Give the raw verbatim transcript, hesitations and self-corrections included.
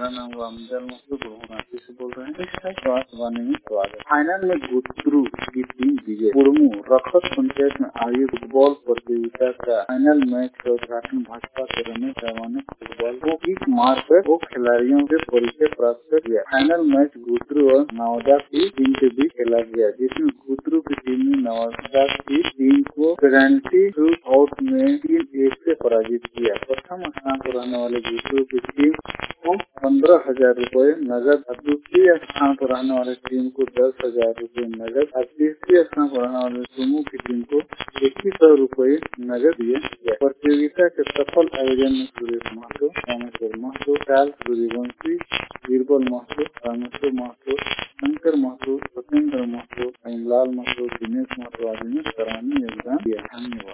मेरा नाम रामजल महतो गुरुनाथी से बोल रहे हैं। इसका स्वास्थ्य वाणी में स्वागत। फाइनल में गुत्रु की टीम विजय। कुड़मू रखत पंचायत में आयोजित फुटबॉल प्रतियोगिता का फाइनल मैच का उद्घाटन भाजपा के रमेश शर्मा ने फुटबॉल को किक मारकर वो खिलाड़ियों से परिचय प्राप्त कर दिया। फाइनल मैच गुत्रु और नवादा की टीम के बीच खेला गया, जिसमें गुत्रु की टीम ने नवादा की टीम को पेनल्टी शूट आउट में तीन एक से पराजित किया। प्रथम स्थान पर रहने वाले गुत्रु की टीम को पंद्रह हजार रूपए नगद, द्वितीय स्थान पर रहने वाली टीम को दस हजार रूपए नगद और तीसरे स्थान पर रहने वाले कुड़मू की टीम को इक्कीस सौ रूपए नगद दिए गए। प्रतियोगिता के सफल आयोजन में सुरेश महतो, रामेश्वर महतो, चाल सूर्यवंशी, बीरबल महतो, रामेश्वर महतो, शंकर महतो, सत्येंद्र महतो, लाल महतो, दिनेश महतो आदि ने सराहनीय योगदान दिया। धन्यवाद।